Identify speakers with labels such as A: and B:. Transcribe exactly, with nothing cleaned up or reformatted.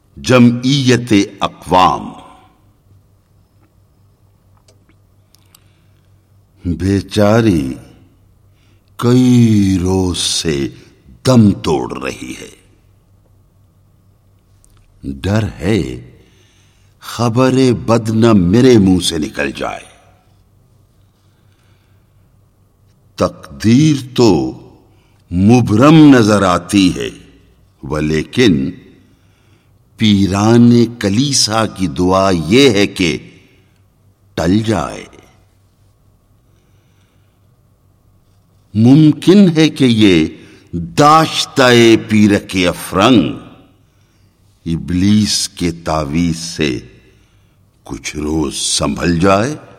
A: जमईयत अक़वाम। बेचारी कई रोज से दम तोड़ रही है। डर है खबरे बद न मेरे मुंह से निकल जाए। तकदीर तो मुबरम नजर आती है, व लेकिन पीराने कलीसा की दुआ यह है कि टल जाए। मुमकिन है कि ये दाश्ताए पीर के अफरंग इब्लीस के तावीज से कुछ रोज संभल जाए।